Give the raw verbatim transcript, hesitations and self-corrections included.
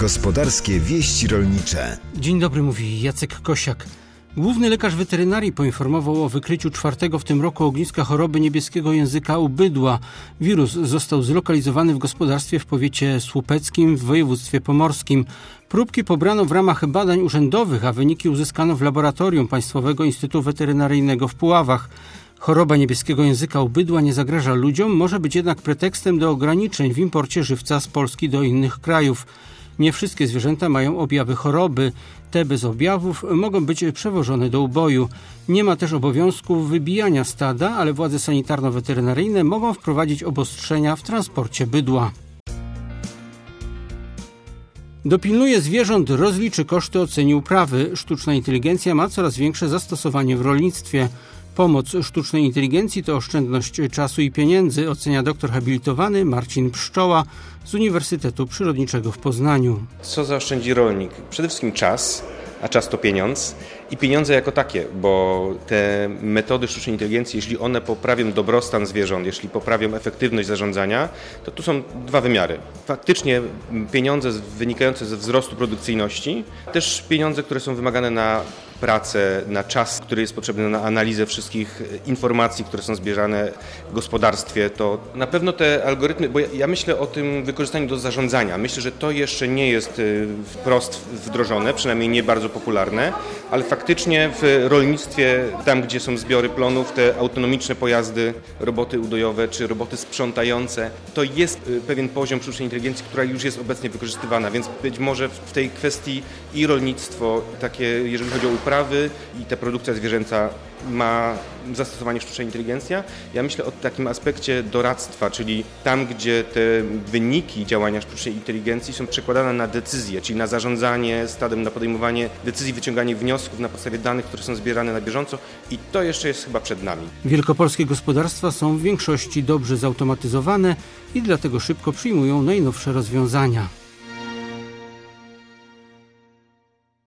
Gospodarskie wieści rolnicze. Dzień dobry, mówi Jacek Kosiak. Główny lekarz weterynarii poinformował o wykryciu czwartego w tym roku ogniska choroby niebieskiego języka u bydła. Wirus został zlokalizowany w gospodarstwie w powiecie słupeckim w województwie pomorskim. Próbki pobrano w ramach badań urzędowych, a wyniki uzyskano w laboratorium Państwowego Instytutu Weterynaryjnego w Puławach. Choroba niebieskiego języka u bydła nie zagraża ludziom, może być jednak pretekstem do ograniczeń w imporcie żywca z Polski do innych krajów. Nie wszystkie zwierzęta mają objawy choroby. Te bez objawów mogą być przewożone do uboju. Nie ma też obowiązku wybijania stada, ale władze sanitarno-weterynaryjne mogą wprowadzić obostrzenia w transporcie bydła. Dopilnuje zwierząt, rozliczy koszty, oceni uprawy. Sztuczna inteligencja ma coraz większe zastosowanie w rolnictwie. Pomoc sztucznej inteligencji to oszczędność czasu i pieniędzy, ocenia doktor habilitowany Marcin Pszczoła z Uniwersytetu Przyrodniczego w Poznaniu. Co zaoszczędzi rolnik? Przede wszystkim czas, a czas to pieniądz i pieniądze jako takie, bo te metody sztucznej inteligencji, jeśli one poprawią dobrostan zwierząt, jeśli poprawią efektywność zarządzania, to tu są dwa wymiary. Faktycznie pieniądze wynikające ze wzrostu produkcyjności, też pieniądze, które są wymagane na pracę, na czas, który jest potrzebny na analizę wszystkich informacji, które są zbierane w gospodarstwie, to na pewno te algorytmy, bo ja, ja myślę o tym wykorzystaniu do zarządzania. Myślę, że to jeszcze nie jest wprost wdrożone, przynajmniej nie bardzo popularne, ale faktycznie w rolnictwie, tam gdzie są zbiory plonów, te autonomiczne pojazdy, roboty udojowe czy roboty sprzątające, to jest pewien poziom sztucznej inteligencji, która już jest obecnie wykorzystywana, więc być może w tej kwestii i rolnictwo, takie jeżeli chodzi o uprawę, i ta produkcja zwierzęca ma zastosowanie sztucznej inteligencji. Ja myślę o takim aspekcie doradztwa, czyli tam, gdzie te wyniki działania sztucznej inteligencji są przekładane na decyzje, czyli na zarządzanie stadem, na podejmowanie decyzji, wyciąganie wniosków na podstawie danych, które są zbierane na bieżąco i to jeszcze jest chyba przed nami. Wielkopolskie gospodarstwa są w większości dobrze zautomatyzowane i dlatego szybko przyjmują najnowsze rozwiązania.